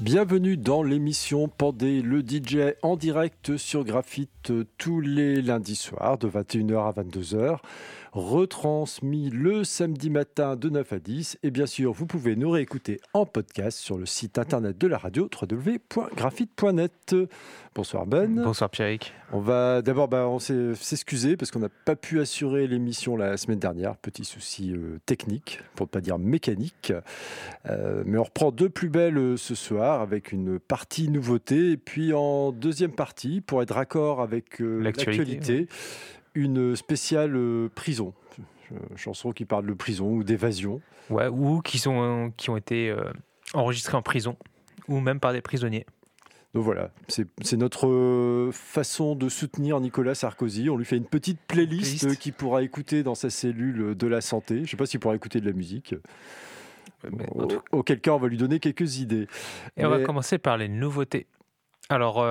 Bienvenue dans l'émission Pandé, le DJ en direct sur Graphite tous les lundis soirs de 21h à 22h, retransmis le samedi matin de 9 à 10. Et bien sûr, vous pouvez nous réécouter en podcast sur le site internet de la radio www.graphite.net. Bonsoir Ben. Bonsoir Pierrick. On va d'abord s'excuser parce qu'on n'a pas pu assurer l'émission la semaine dernière. Petit souci technique, pour ne pas dire mécanique. Mais on reprend de plus belle ce soir avec une partie nouveauté. Et puis en deuxième partie, pour être raccord avec l'actualité, une spéciale prison. Chanson qui parle de prison ou d'évasion. Ouais, ou qui ont été enregistrés en prison, ou même par des prisonniers. Donc voilà, c'est notre façon de soutenir Nicolas Sarkozy. On lui fait une petite playlist qu'il pourra écouter dans sa cellule de la santé. Je ne sais pas s'il pourra écouter de la musique. Auquel cas, on va lui donner quelques idées. Et on va commencer par les nouveautés. Alors,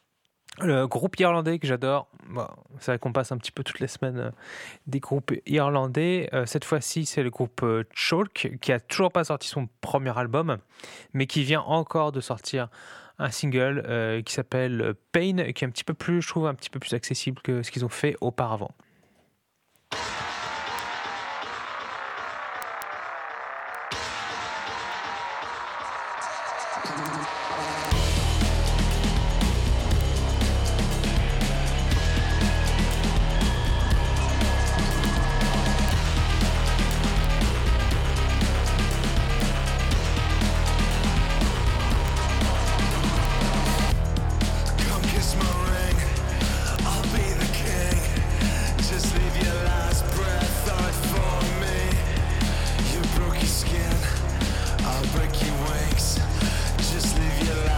le groupe irlandais que j'adore, c'est vrai qu'on passe un petit peu toutes les semaines des groupes irlandais. Cette fois-ci, c'est le groupe Chalk, qui a toujours pas sorti son premier album, mais qui vient encore de sortir un single qui s'appelle Pain, qui est un petit peu plus, je trouve, un petit peu plus accessible que ce qu'ils ont fait auparavant. Just live your life.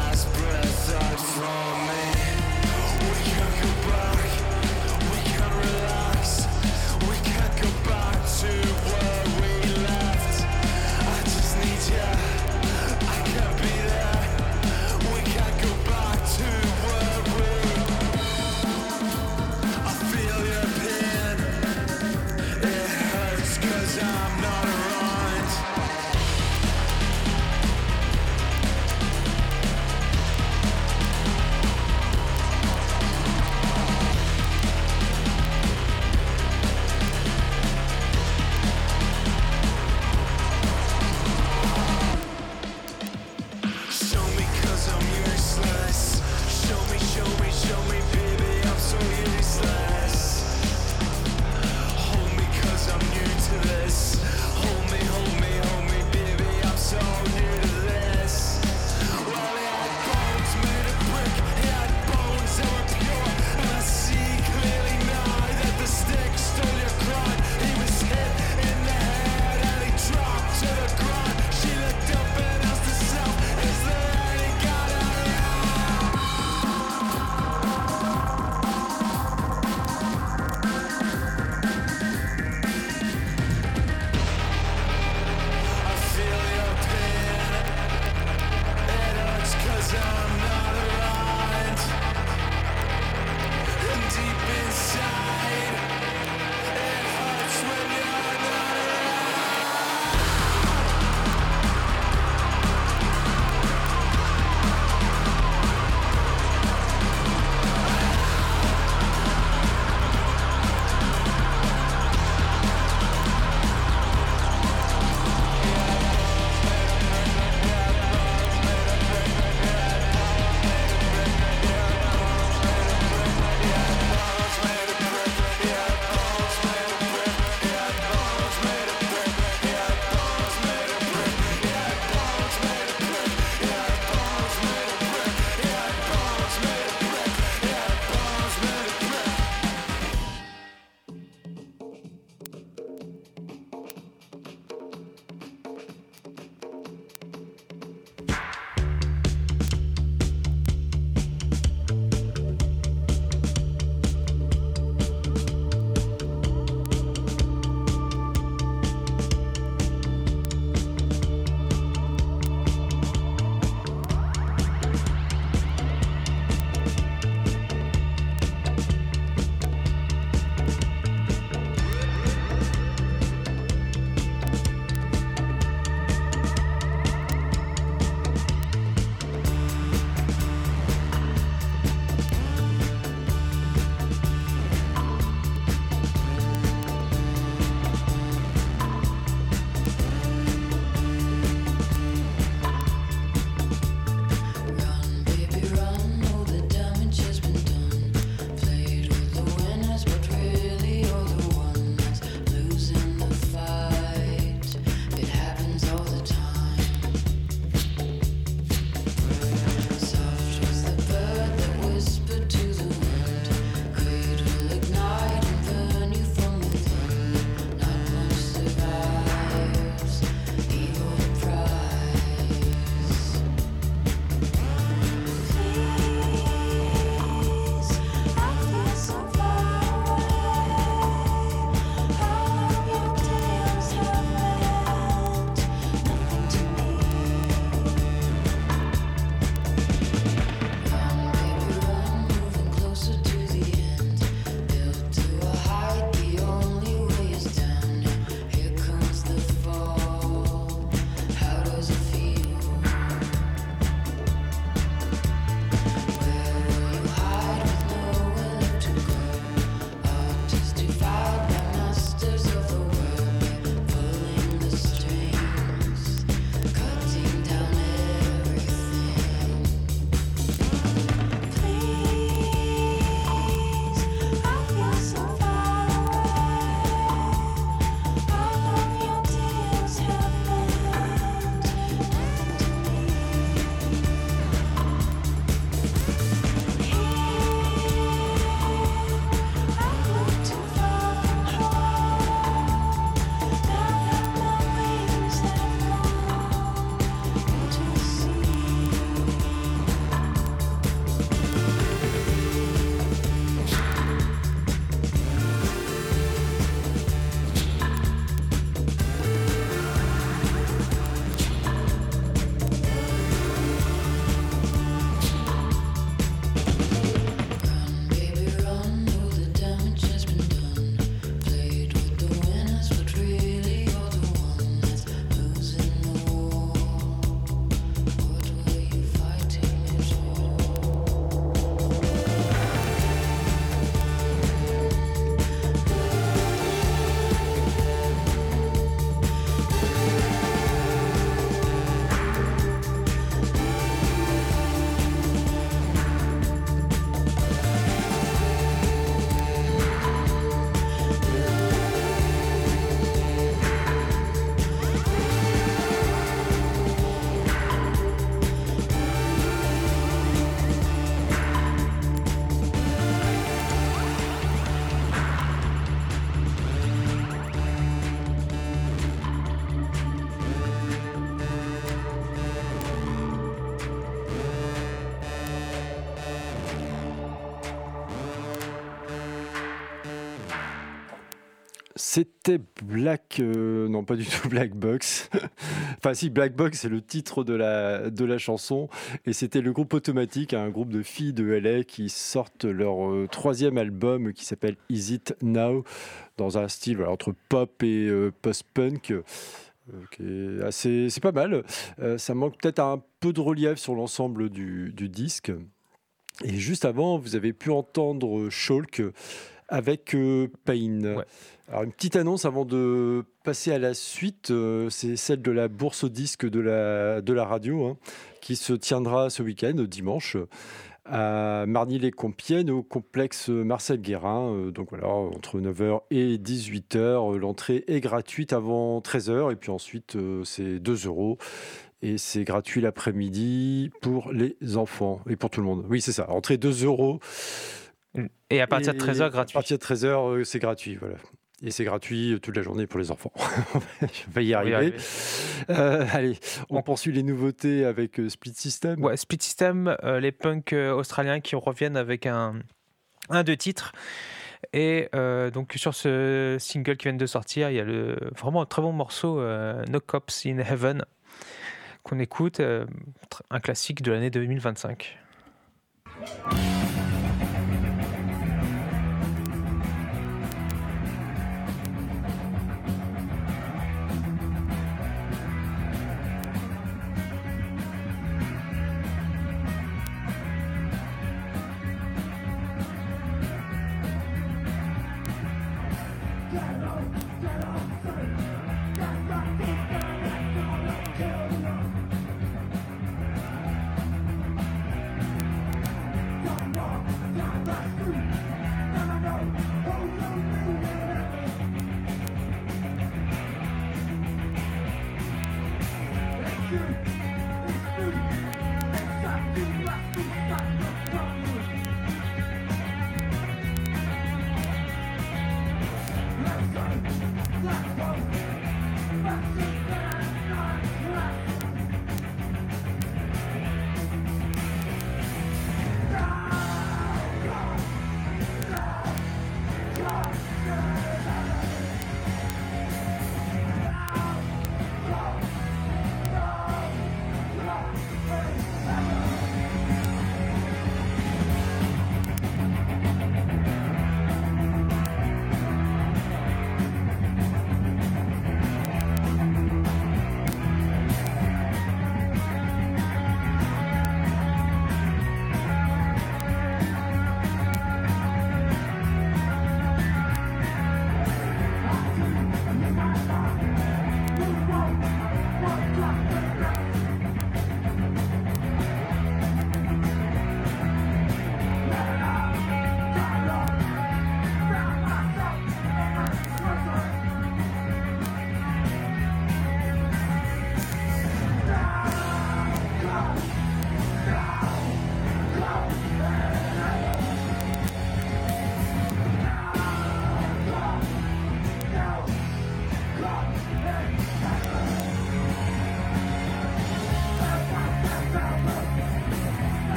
C'était non pas du tout Black Box. Enfin si, Black Box c'est le titre de la chanson, et c'était le groupe Automatic, un groupe de filles de LA qui sortent leur 3e album qui s'appelle Is It Now, dans un style entre pop et post-punk. C'est pas mal. Ça manque peut-être un peu de relief sur l'ensemble du disque. Et juste avant, vous avez pu entendre Shulk avec Pain. Ouais. Alors, une petite annonce avant de passer à la suite, c'est celle de la bourse au disque de la radio, qui se tiendra ce week-end, dimanche, à Marny-les-Compiègnes, au complexe Marcel Guérin. Donc voilà, entre 9h et 18h, l'entrée est gratuite avant 13h, et puis ensuite c'est 2 €. Et c'est gratuit l'après-midi pour les enfants et pour tout le monde. Oui, c'est ça, entrée 2 €. Et à partir de 13h, gratuit. À partir de 13h, c'est gratuit, voilà. Et c'est gratuit toute la journée pour les enfants. Je vais y arriver. Allez, on poursuit les nouveautés avec Split System. Ouais, Split System, les punks australiens qui reviennent avec un 2 titres. Et donc sur ce single qui vient de sortir, il y a vraiment un très bon morceau, No Cops in Heaven, qu'on écoute, un classique de l'année 2025.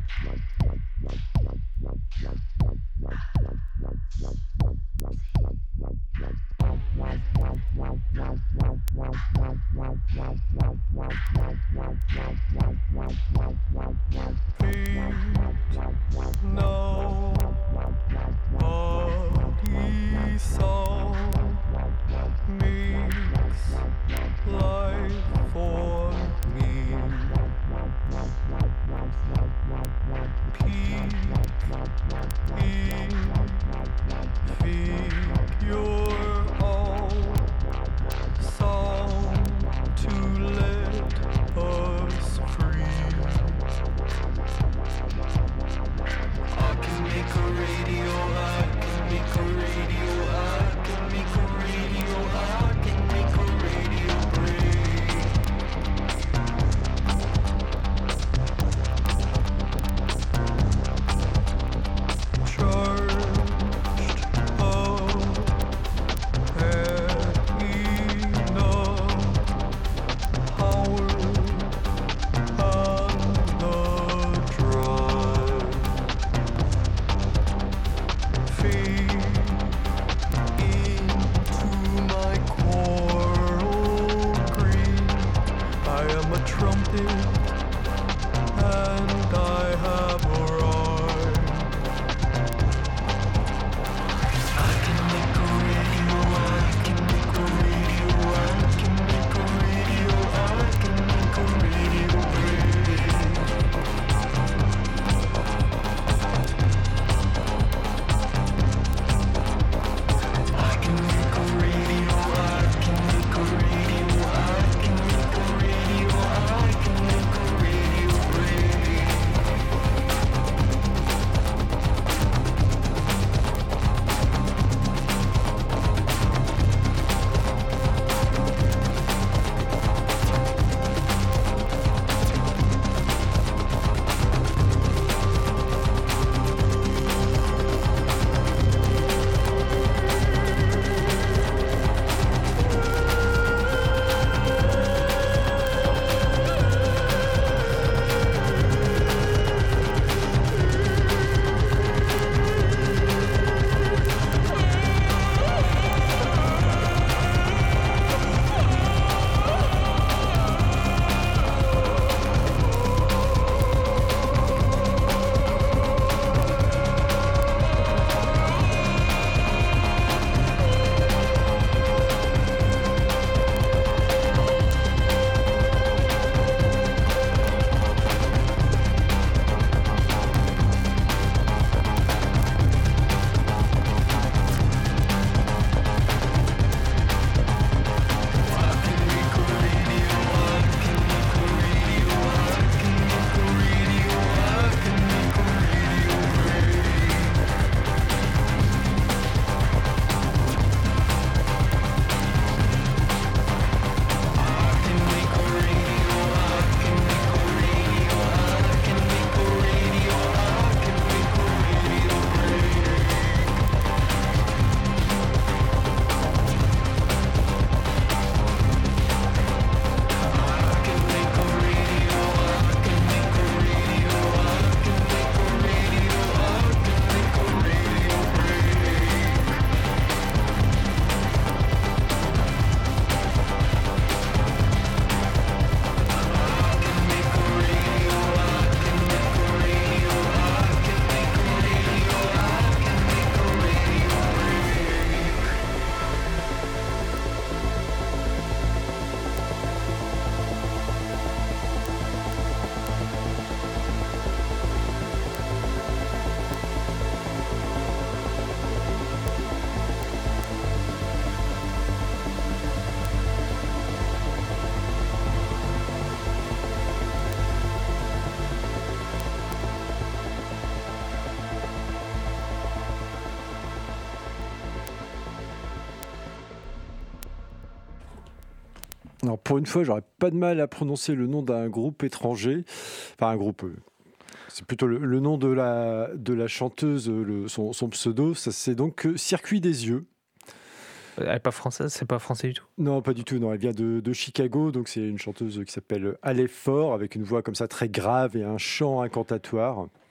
No body soul makes life for me. Peak in figure all sound to let us free. I can make a radio, I can make a radio, I can make a radio, I can make a radio break. Charged up, had enough power on the drive. Fade into my coral green. I am a trumpet and I have arrived. I can make a radio, I can make a radio, I can make a radio, I can make a radio break. I can make a radio, I can make a radio, I can make a radio, I can make a radio break. Alors pour une fois, j'aurais pas de mal à prononcer le nom d'un groupe étranger. Enfin, un groupe. C'est plutôt le nom de la chanteuse, son pseudo. Ça, c'est donc Circuit des Yeux. Elle n'est pas française, c'est pas français du tout. Non, pas du tout. Non, elle vient de Chicago. Donc c'est une chanteuse qui s'appelle Alée Fort, avec une voix comme ça très grave et un chant incantatoire.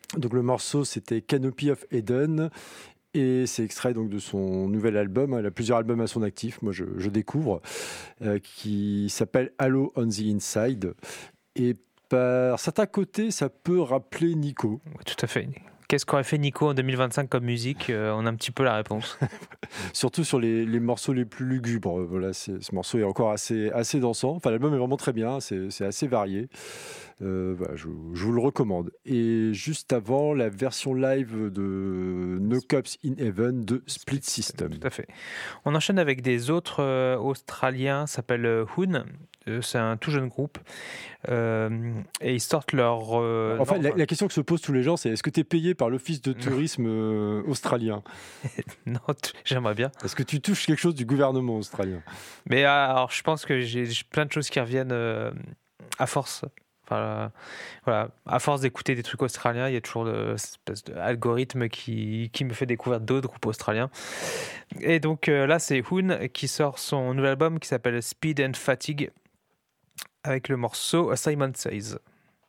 Donc le morceau, c'était Canopy of Eden. Et c'est extrait donc de son nouvel album. Elle a plusieurs albums à son actif, moi je découvre, qui s'appelle Halo on the Inside. Et par certains côtés, ça peut rappeler Nico. Ouais, tout à fait. Qu'est-ce qu'aurait fait Nico en 2025 comme musique? On a un petit peu la réponse. Surtout sur les morceaux les plus lugubres. Voilà, ce morceau est encore assez dansant. Enfin, l'album est vraiment très bien, c'est assez varié. Voilà, je vous le recommande. Et juste avant, la version live de No Cops in Heaven de Split System. Tout à fait. On enchaîne avec des autres Australiens, ça s'appelle Hoon. C'est un tout jeune groupe. Et ils sortent leur... Enfin, la question que se posent tous les gens, c'est est-ce que tu es payé par l'Office de tourisme australien? Non, j'aimerais bien. Est-ce que tu touches quelque chose du gouvernement australien? Mais alors, je pense que j'ai plein de choses qui reviennent à force. Enfin, voilà, à force d'écouter des trucs australiens, il y a toujours cette espèce d'algorithme qui me fait découvrir d'autres groupes australiens. Et donc là, c'est Hoon qui sort son nouvel album qui s'appelle Speed and Fatigue avec le morceau Simon Says.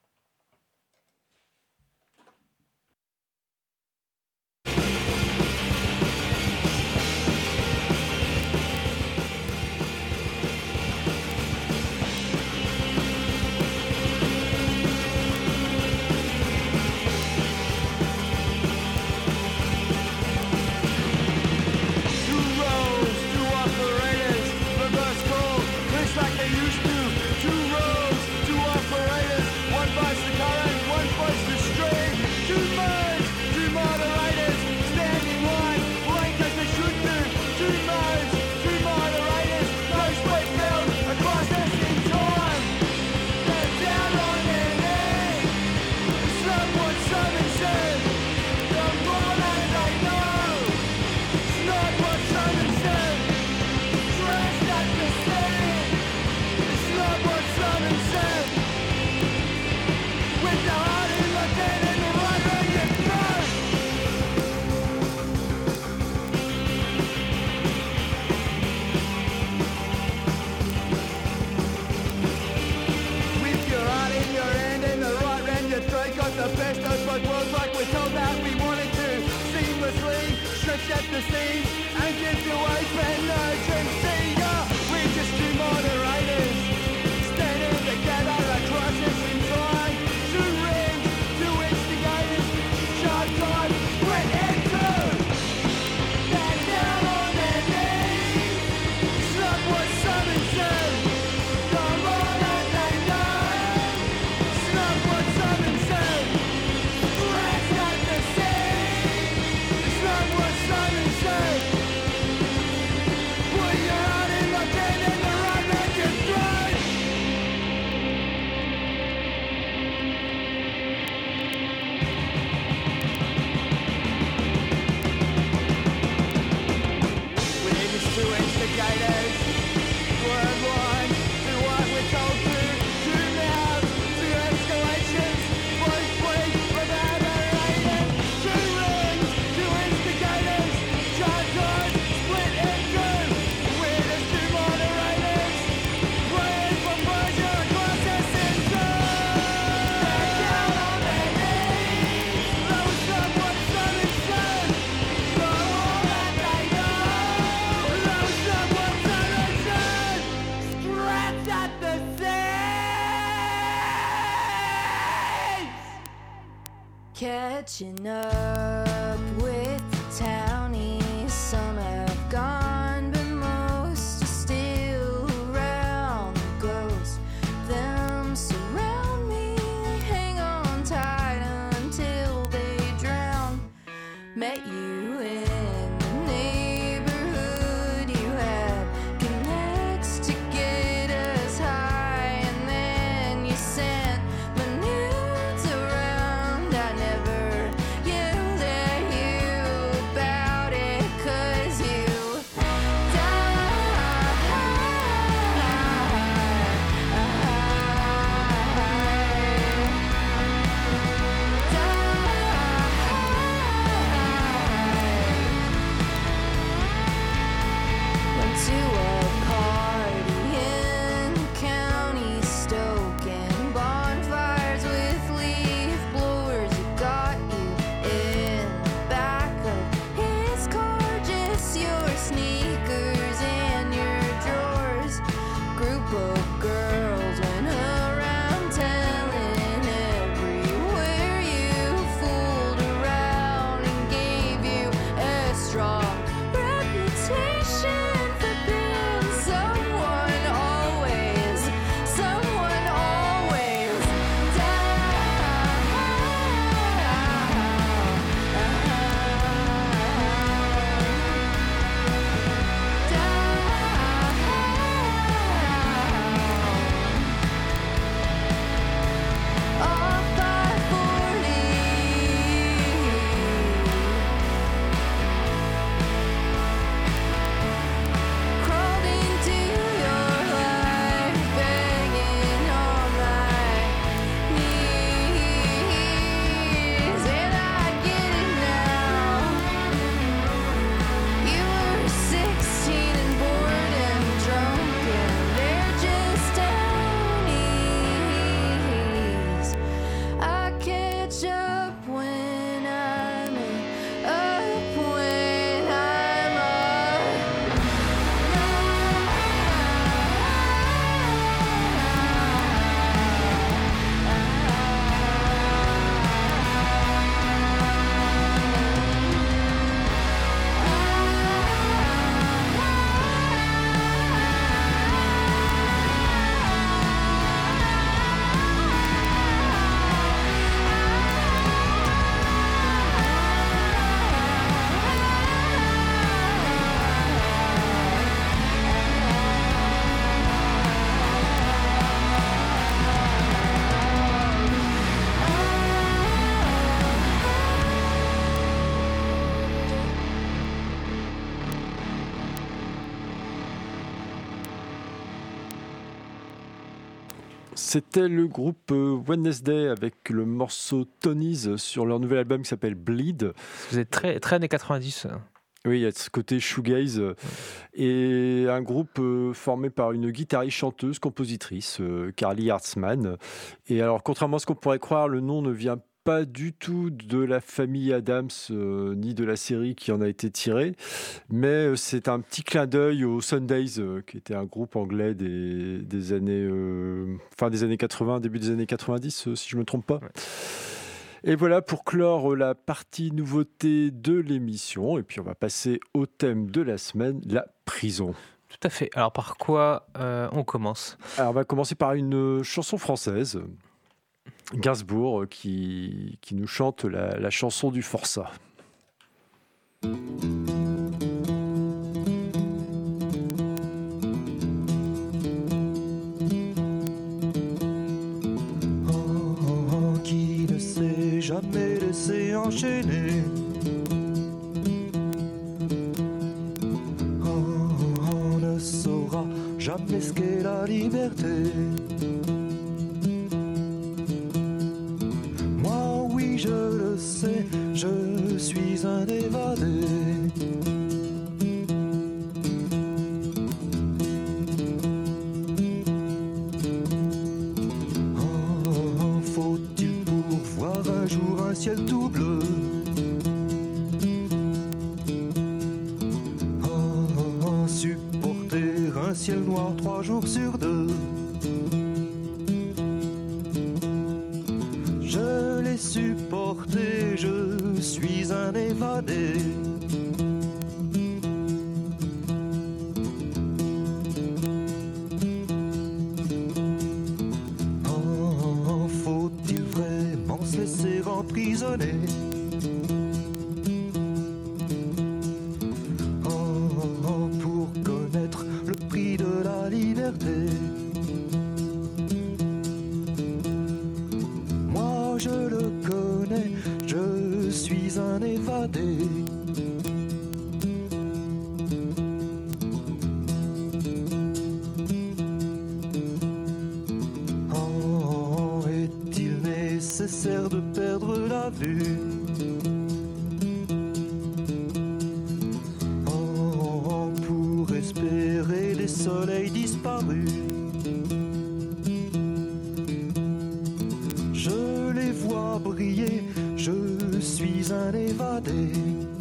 Catching up with the townies, some have gone, but most are still around. The ghosts, them surround me, hang on tight until they drown. Met you in the neighborhood, you had connects to get us high, and then you sent my nudes around. I never yelled at you about C'était le groupe Wednesday avec le morceau Tony's sur leur nouvel album qui s'appelle Bleed. Vous êtes très, très années 90. Oui, il y a ce côté shoegaze et un groupe formé par une guitariste, chanteuse, compositrice, Carly Hartzman. Et alors, contrairement à ce qu'on pourrait croire, le nom ne vient pas du tout de la famille Adams ni de la série qui en a été tirée, mais c'est un petit clin d'œil aux Sundays, qui était un groupe anglais des années, fin des années 80, début des années 90, si je ne me trompe pas. Ouais. Et voilà pour clore la partie nouveauté de l'émission. Et puis on va passer au thème de la semaine, la prison. Tout à fait. Alors par quoi on commence ? Alors on va commencer par une chanson française, Gainsbourg, qui nous chante la chanson du Forçat. Qui ne s'est jamais laissé enchaîner. On ne saura jamais ce qu'est la liberté. Moi, oui, je le sais, je suis un évadé. Faut-il pour voir un jour un ciel tout bleu? Supporter un ciel noir 3 jours sur 2. Je l'ai supporté, je suis un évadé. Faut-il vraiment se laisser emprisonner? Pour connaître le prix de la liberté. Moi je le connais, je suis un évadé. Est-il nécessaire de perdre la vue? Pour espérer des soleils disparus. Je les vois briller, je suis un évadé.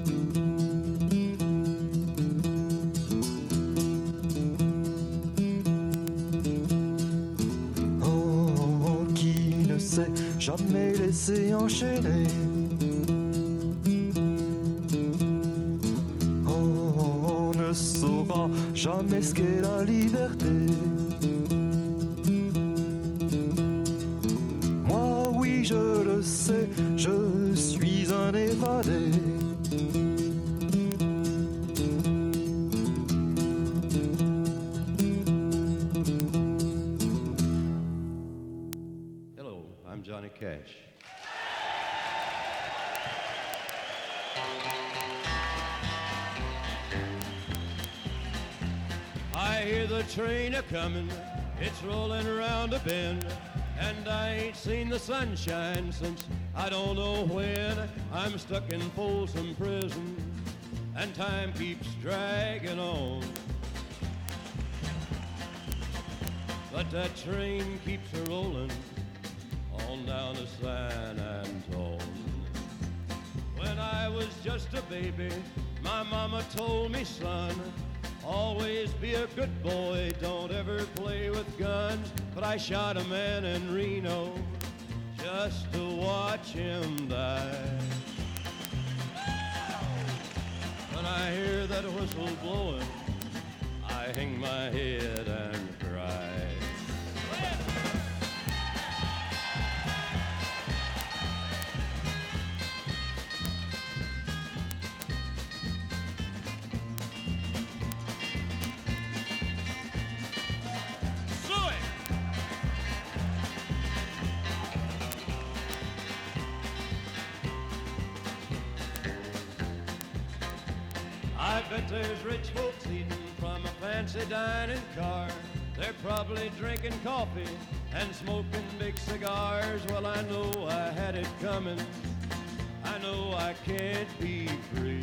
Qui ne s'est jamais laissé enchaîner. On ne saura jamais ce qu'est la liberté. Moi, oui, je le sais, je suis un évadé. Hello, I'm Johnny Cash. I hear the train a-comin', it's rolling around a bend, and I ain't seen the sunshine since I don't know when. I'm stuck in Folsom Prison, and time keeps dragging on. But that train keeps a-rollin' on down to San Antone. When I was just a baby, my mama told me, son, always be a good boy, don't ever play with guns. But I shot a man in Reno just to watch him die. When I hear that whistle blowing, I hang my head and cry. I bet there's rich folks eating from a fancy dining car. They're probably drinking coffee and smoking big cigars. Well, I know I had it coming. I know I can't be free.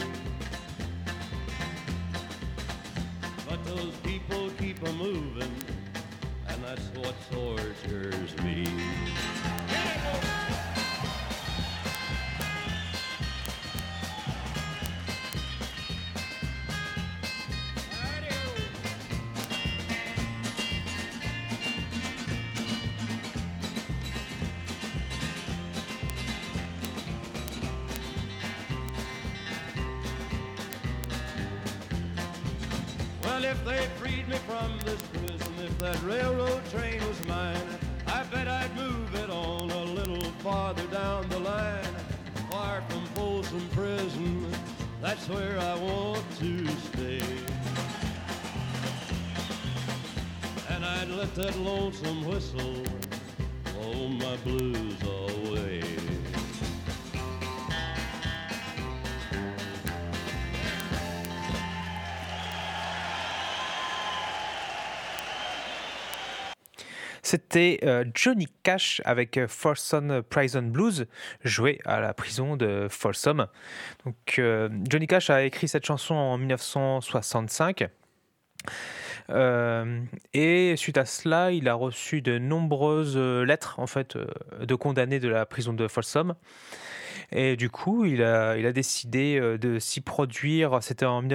But those people keep a moving, and that's what tortures me. Well, if they freed me from this prison, if that railroad train was mine, I bet I'd move it on a little farther down the line. Far from Folsom Prison, that's where I want to stay. And I'd let that lonesome whistle blow my blues away. C'était Johnny Cash avec Folsom Prison Blues, joué à la prison de Folsom. Donc, Johnny Cash a écrit cette chanson en 1965. Et suite à cela, il a reçu de nombreuses lettres en fait, de condamnés de la prison de Folsom. Et du coup, il a décidé de s'y produire. C'était en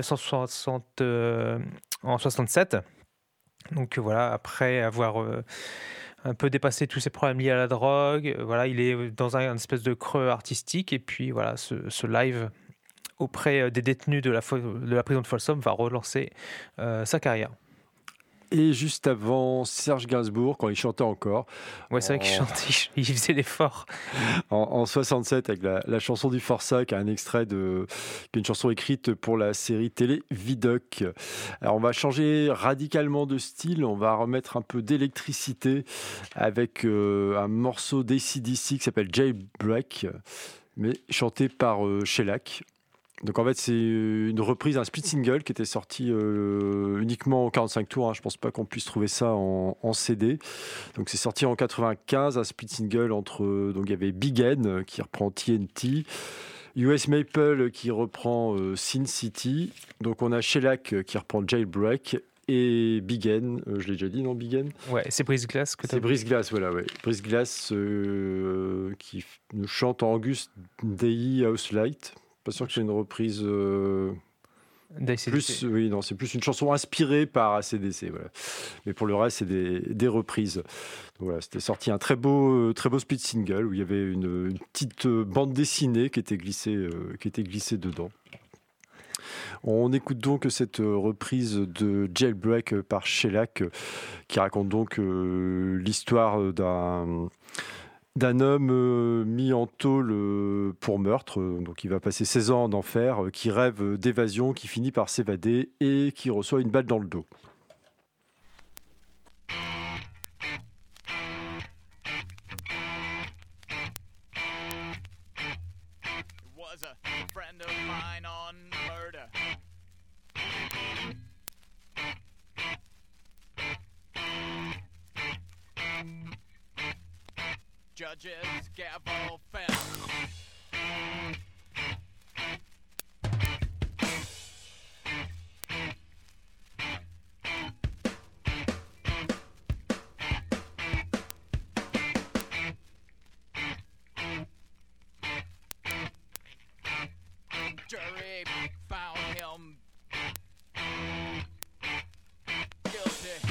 1967. Donc voilà, après avoir un peu dépassé tous ses problèmes liés à la drogue, voilà, il est dans un espèce de creux artistique. Et puis voilà, ce live auprès des détenus de la prison de Folsom va relancer sa carrière. Et juste avant, Serge Gainsbourg, quand il chantait encore. Ouais, c'est vrai qu'il chantait, il faisait l'effort. En 67, avec la chanson du Forçat, qui est un extrait qui est une chanson écrite pour la série télé Vidocq. Alors, on va changer radicalement de style. On va remettre un peu d'électricité avec un morceau d'ACDC qui s'appelle Jailbreak, mais chanté par Shellac. Donc en fait c'est une reprise, un split single qui était sorti uniquement en 45 tours, hein. Je pense pas qu'on puisse trouver ça en CD. Donc c'est sorti en 95, un split single entre, donc il y avait Big N qui reprend TNT, US Maple qui reprend Sin City, donc on a Shellac qui reprend Jailbreak et Big N, je l'ai déjà dit, non, Big N ? Ouais, c'est Brice Glass que tu as. C'est Brice Glass, voilà, ouais. Brice Glass qui nous chante en August Day House Light. Pas sûr que c'est une reprise. Plus, oui, non, c'est plus une chanson inspirée par AC/DC, voilà. Mais pour le reste, c'est des reprises. Donc voilà, c'était sorti un très beau split single où il y avait une petite bande dessinée qui était glissée dedans. On écoute donc cette reprise de Jailbreak par Shellac qui raconte donc l'histoire d'un homme mis en tôle pour meurtre, donc il va passer 16 ans en enfer, qui rêve d'évasion, qui finit par s'évader et qui reçoit une balle dans le dos. Judges, gavel, fence. Jury found him guilty.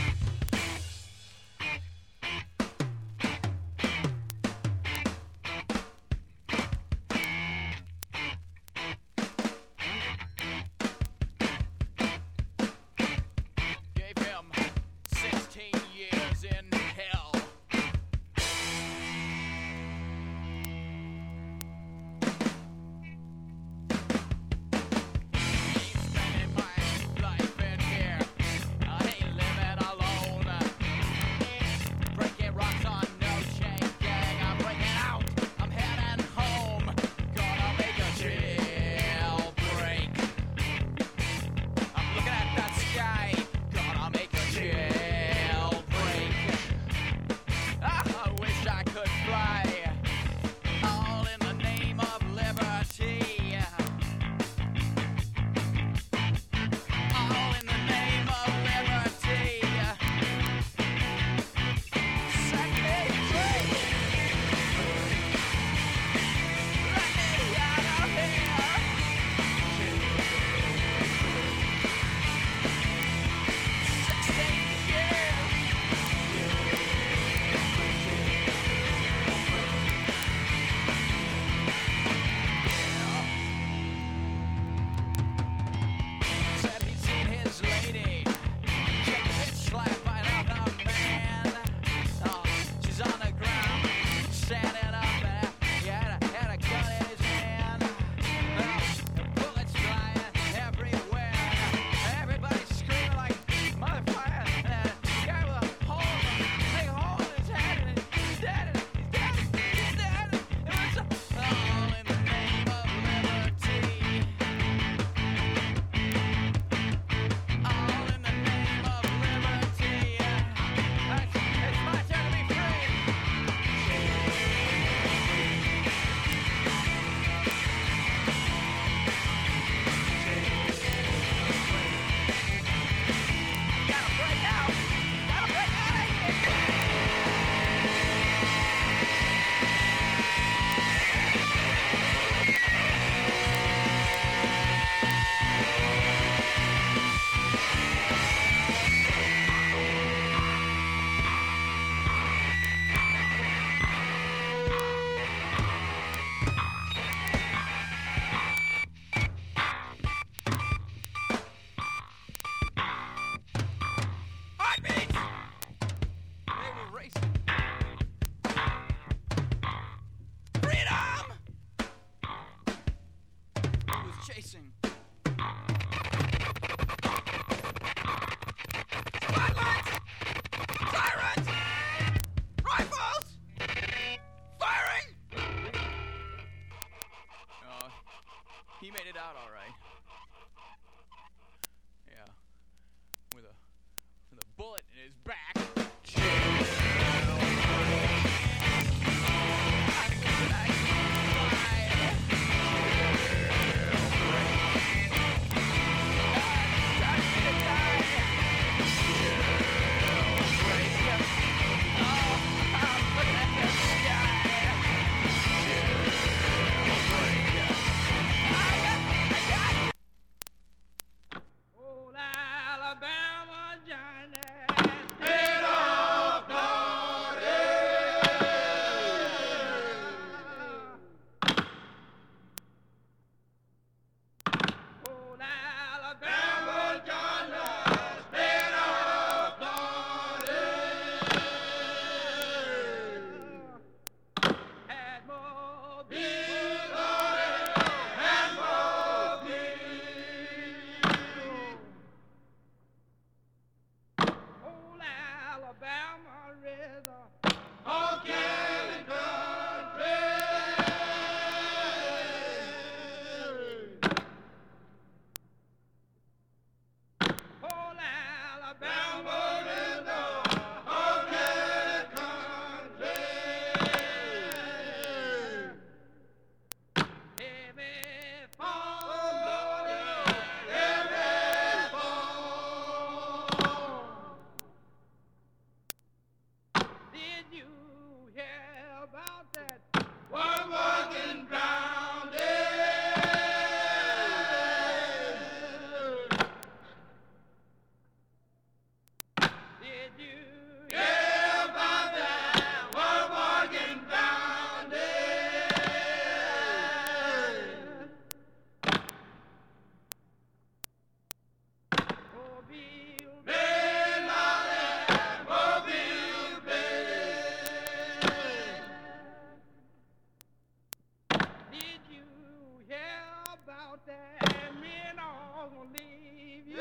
out all right. Yeah, with a bullet in his back. Old Alabama Johnny. Old Alabama Johnny. Had more beer and more Old Alabama River, honky country. Old Alabama River, honky country. Heavy fall, heavy fall. Did you hear about that? One walking drowned. Did you hear about that? One walking drowned. Mobile, Mobile, did you hear about that? Men all gonna leave you.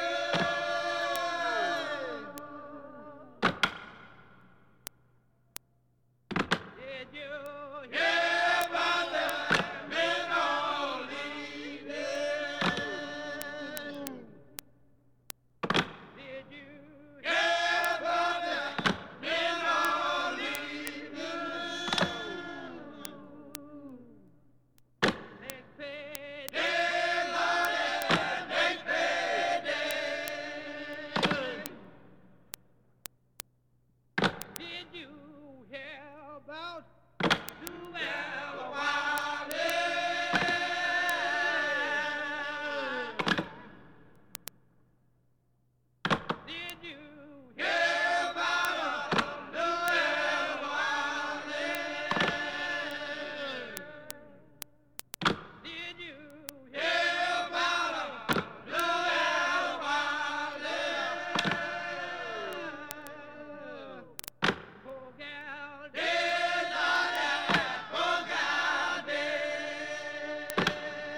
Did you hear about that? Men all leave you. Did you hear about that? Men all leave you. Next payday, Lordy, next payday. Did you hear about Luella Wiley? Did you hear about Luella Wiley? Did you hear about Luella Wiley? Poor gal dead, Lordy, poor gal dead.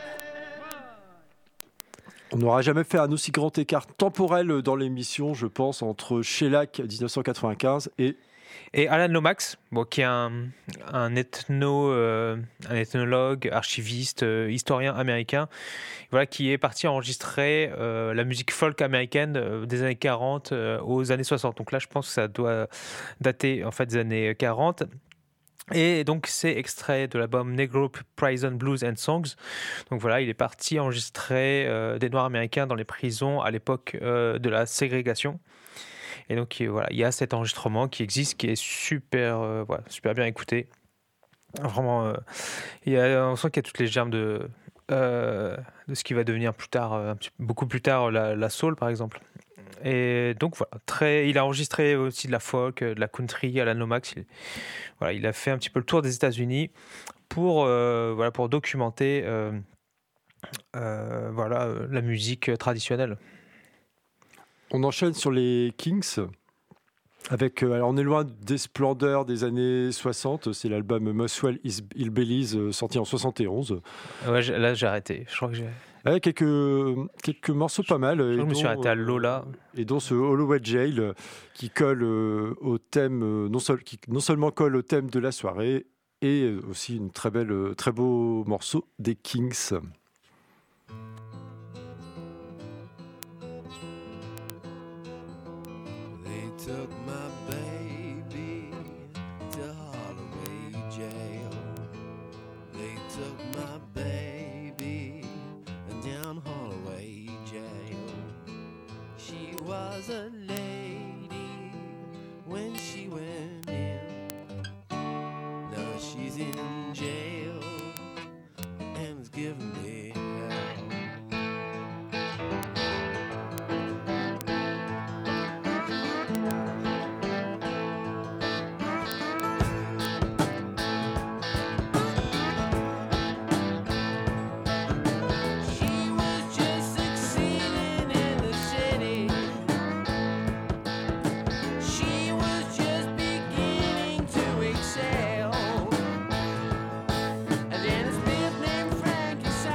On n'aura jamais fait un aussi grand écart temporel dans l'émission, je pense, entre Shellac 1995 et Et Alan Lomax, bon, qui est un ethnologue, archiviste, historien américain, voilà, qui est parti enregistrer la musique folk américaine des années 40 aux années 60. Donc là, je pense que ça doit dater en fait des années 40. Et donc, c'est extrait de l'album Negro Prison Blues and Songs. Donc voilà, il est parti enregistrer des Noirs américains dans les prisons à l'époque de la ségrégation. Et donc, voilà, il y a cet enregistrement qui existe, qui est super, voilà, super bien écouté. Vraiment, on sent qu'il y a toutes les germes de ce qui va devenir plus tard, beaucoup plus tard, la soul, par exemple. Et donc voilà, il a enregistré aussi de la folk, de la country, Alan Lomax. Il a fait un petit peu le tour des États-Unis pour documenter la musique traditionnelle. on enchaîne sur les Kings. Avec, alors on est loin des splendeurs des années 60, c'est l'album Muswell Hillbillies sorti en 71. Ouais, là j'ai arrêté, je crois que j'ai... Ouais, quelques morceaux pas mal. Je me suis arrêté à Lola. Et dont ce Holloway Jail qui colle au thème, qui non seulement colle au thème de la soirée, et aussi très beau morceau des Kings. took my baby to Holloway jail. They took my baby down Holloway jail. She was a lady when she went in. Now she's in jail and is giving me hell. She was just succeeding in the city. She was just beginning to excel. And then a Smith named Frankie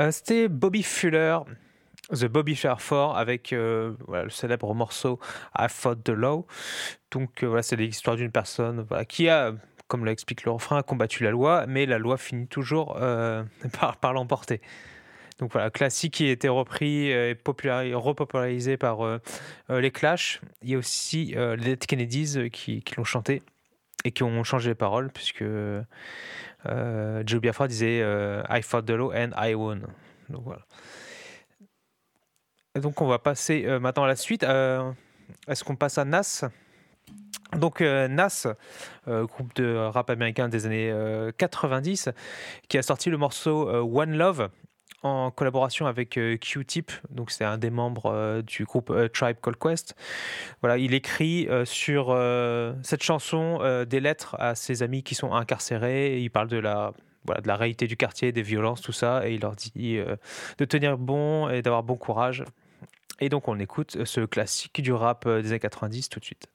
C'était Bobby Fuller, The Bobby Fuller 4, avec voilà, le célèbre morceau I Fought the Law. Donc voilà, c'est l'histoire d'une personne voilà, qui a, comme l'explique le refrain, combattu la loi, mais la loi finit toujours par l'emporter. Donc voilà, classique qui a été repris et repopularisé par les Clash. Il y a aussi les Dead Kennedys qui l'ont chanté et qui ont changé les paroles, puisque Joe Biafra disait I fought the law and I won. Donc voilà. Et donc on va passer maintenant à la suite. Est-ce qu'on passe à Nas ? Donc Nas, groupe de rap américain des années 90, qui a sorti le morceau One Love en collaboration avec Q-Tip, donc c'est un des membres du groupe Tribe Called Quest. Voilà, il écrit sur cette chanson des lettres à ses amis qui sont incarcérés. Il parle de la réalité du quartier, des violences, tout ça, et il leur dit de tenir bon et d'avoir bon courage. Et donc on écoute ce classique du rap des années 90 tout de suite.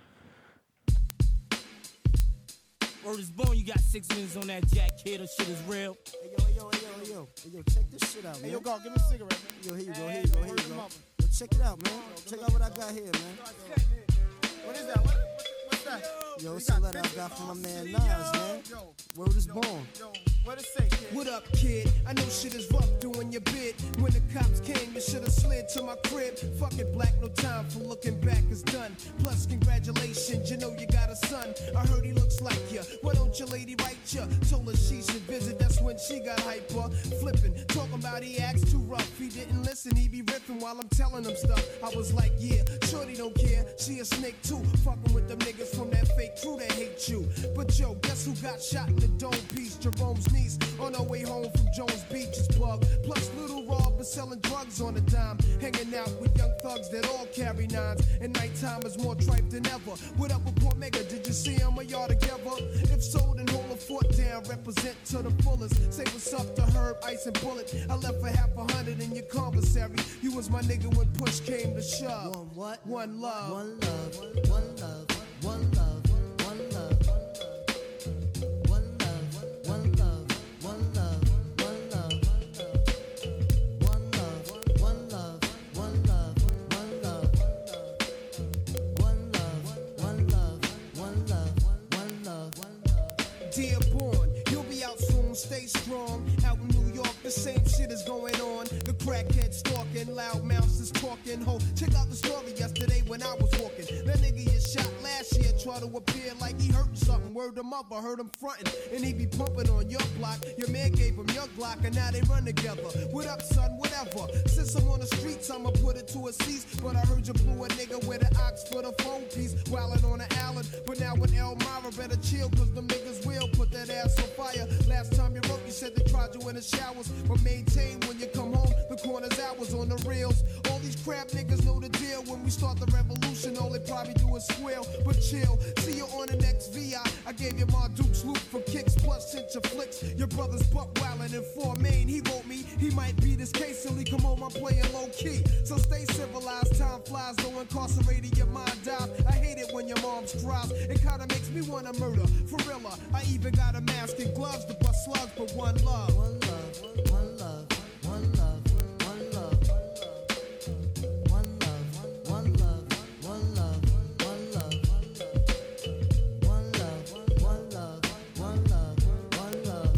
Word is born, you got 6 minutes on that jack, kid. That shit is real. Hey, yo, check this shit out, man. Hey, yo, God, give me a cigarette, man. Yo, here you go. Yo, check it out, man. Check out what I got here, man. What is that? What's that? Yo, it's a letter I got from my man Nas, man. Word is born. What it say, kid? What up, kid? I know shit is rough doing your bid. When the cops came, you should've slid to my crib. Fuck it, black, no time for looking back, it's done. Plus, congratulations, you know you got a son. I heard he looks like ya. Why don't your lady write ya? Told her she should visit, that's when she got hyper. Flipping, talking about he acts too rough. He didn't listen, he be riffing while I'm telling him stuff. I was like, yeah, shorty don't care. She a snake too. Fucking with them niggas from that fake crew that hate you. But yo, guess who got shot in the dome piece? Jerome's niece on her way home from Jones Beach is bug. Plus little Rob was selling drugs on a dime. Hanging out with young thugs that all carry nines. And nighttime is more tripe than ever. What up with Port Mega? Did you see him or y'all together? If so, then hold a fort down. Represent to the fullest. Say what's up to Herb, Ice and Bullet. I left for $100 in your commissary. You was my nigga when push came to shove. One what? One love. One love. One love. One love. One love. Dearborn, you'll be out soon, stay strong. Out in New York, the same shit is going on. The crackhead stalking, loud mouths is talking. Ho, check out the story yesterday when I was walking. That nigga you shot last year tried to appear like he hurt something. Word him up, I heard him frontin'. And he be pumping on your block. Your man gave him your Glock and now they run together. What up, son, whatever. Since I'm on the streets, I'ma put it to a cease. But I heard you blew a nigga with an ox for the phone piece. Wildin' on the island, but now with Elmira better chill, cause them niggas will put that ass on fire. Last time you wrote, you said they tried you in the showers. But maintain when you come home, the corner's hours on the reels. All these crap niggas know the deal. When we start the revolution, all they probably do is squeal. But chill, see you on the next VI. I gave you my Duke's loot for kicks, plus sent your flicks. Your brother's buck wildin' in 4 Main. He wrote me, he might be this case silly. Come home, I'm playing low key. So stay civilized, time flies, though incarcerated, your mind dies. I hate it when your mom's cries. It kinda makes me wanna murder. For real, I even got a mask and gloves to bust slugs, but one love. One love. One love. One love. One love. One love. One love. One love. One love. One love. One love. One love. One love.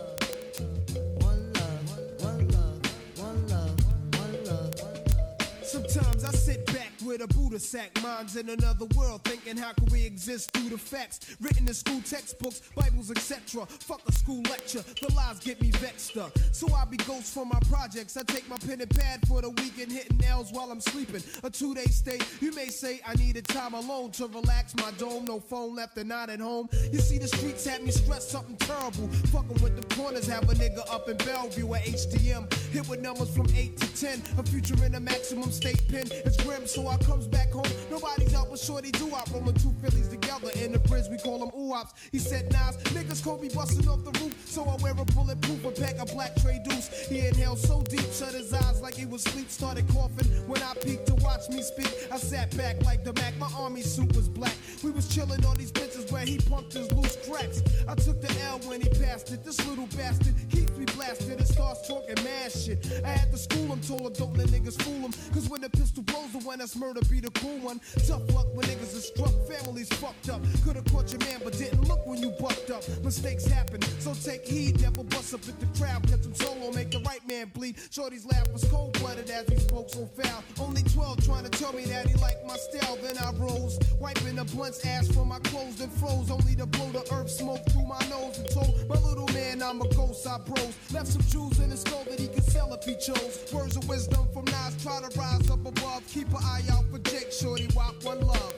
One love. One love. One love. One love. Sometimes I sit back with a Buddha sack, minds in another world, thinking how can we exist through the facts written in school textbooks, Bibles, etc. Fuck a school lecture, the lies get me vexed up. So I be ghost for my projects. I take my pen and pad for the weekend, hitting L's while I'm sleeping. A 2-day stay, you may say I needed time alone to relax my dome. No phone left and not at home. You see the streets had me stressed, something terrible. Fucking with the corners, have a nigga up in Bellevue at HDM. Hit with numbers from 8 to 10. A future in a maximum state pen. It's grim, so I comes back home. Nobody's out but shorty do out. Rolling 2 Phillies together in the bridge, we call them oops. He said, Nas, niggas could be busting off the roof. So I wear a bulletproof, a pack of black tray deuce. He inhaled so deep, shut his eyes like he was asleep. Started coughing when I peeked to watch me speak. I sat back like the Mac, my army suit was black. We was chilling on these benches where he pumped his loose cracks. I took the L when he passed it. This little bastard keeps me blasted and starts talking mad shit. I had to school him, told him don't let niggas fool him. Cause when the pistol blows, the one that's murder be the cool one. Tough luck when niggas are struck, families fucked up. Could've caught your man, but didn't look when you bucked up. Mistakes happen, so take heed, never bust up at the crowd. Catch him solo, make the right man bleed. Shorty's laugh was cold-blooded as he spoke so foul. Only 12 trying to tell me that he liked my style. Then I rose, wiping the blunt's ass from my clothes and froze. Only to blow the earth smoke through my nose and told my little man I'm a ghost. I bros left some jewels in his skull that he could sell if he chose. Words of wisdom from Nas, try to rise up above. Keep an eye out for Jake, shorty, walk one love.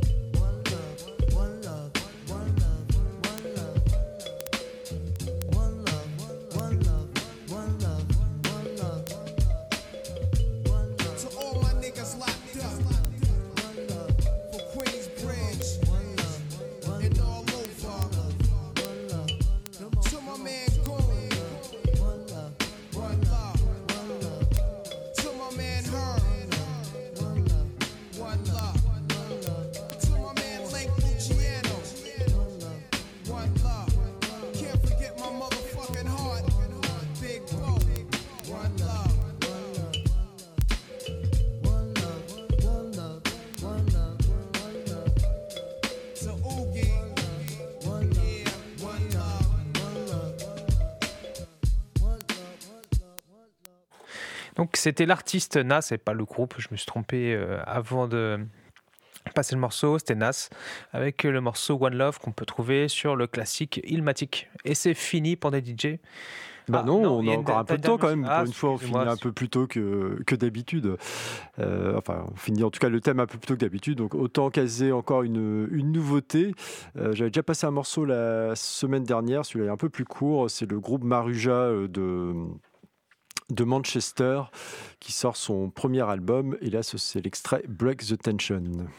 Donc c'était l'artiste Nas et pas le groupe, je me suis trompé avant de passer le morceau, c'était Nas avec le morceau One Love qu'on peut trouver sur le classique Illmatic. Et c'est fini pour des DJ. Non, on a encore un peu de temps quand même. Ah, Pour une fois, on finit un peu plus tôt que d'habitude. On finit en tout cas le thème un peu plus tôt que d'habitude. Donc autant caser encore une nouveauté. J'avais déjà passé un morceau la semaine dernière. Celui-là est un peu plus court. C'est le groupe Maruja de Manchester qui sort son premier album. Et là, c'est l'extrait Break the Tension.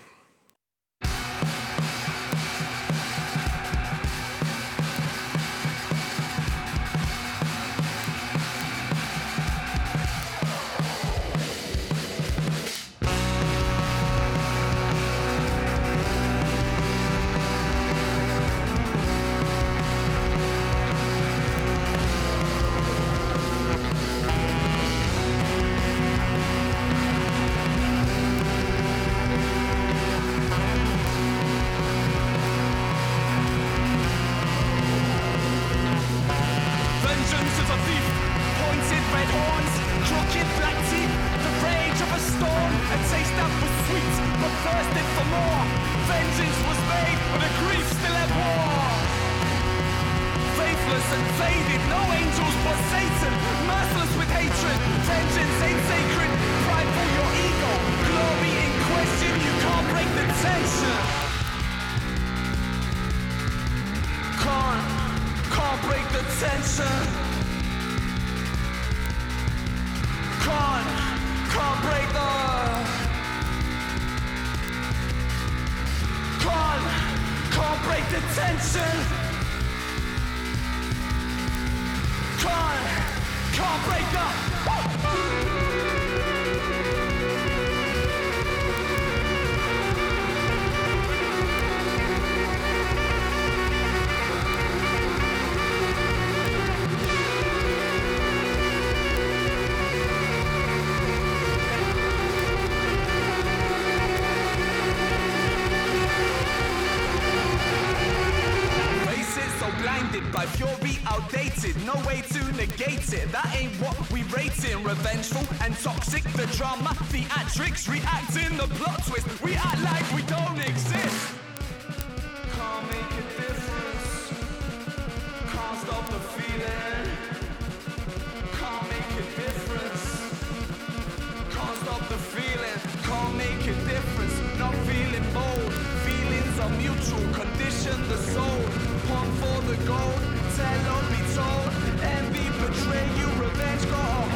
Revengeful and toxic, the drama, theatrics, reacting, the plot twist. We act like we don't exist. Can't make a difference. Can't stop the feeling. Can't make a difference. Can't stop the feeling. Can't make a difference. Not feeling bold. Feelings are mutual. Condition the soul. Hunt for the gold. Tell or be told. Envy, betray you. Revenge got a